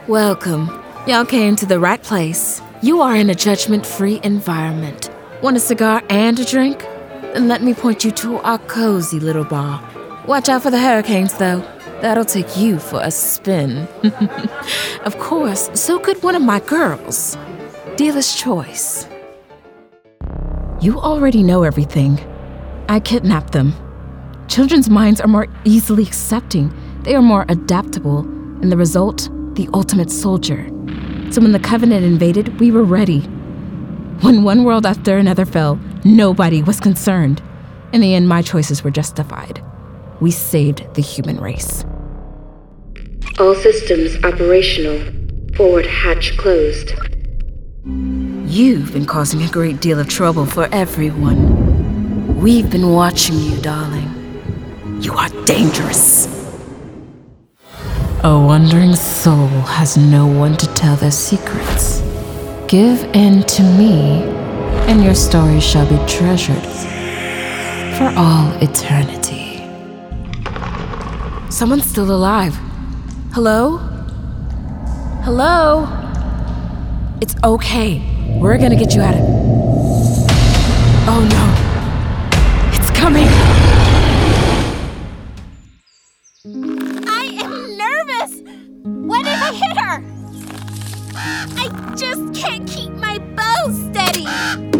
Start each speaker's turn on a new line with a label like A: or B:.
A: Welcome. Y'all came to the right place. You are in a judgment-free environment. Want a cigar and a drink? Then let me point you to our cozy little bar. Watch out for the hurricanes, though. That'll take you for a spin. Of course, so could one of my girls. Dealer's choice. You already know everything. I kidnapped them. Children's minds are more easily accepting. They are more adaptable, and the result, the ultimate soldier. So when the Covenant invaded, we were ready. When one world after another fell, nobody was concerned. In the end, my choices were justified. We saved the human race.
B: All systems operational. Forward hatch closed.
A: You've been causing a great deal of trouble for everyone. We've been watching you, darling. You are dangerous. A wandering soul has no one to tell their secrets. Give in to me, and your story shall be treasured for all eternity. Someone's still alive. Hello? Hello? It's okay. We're gonna get you out of... Oh no. It's coming.
C: I am nervous! What if I hit her? I just can't keep my bow steady!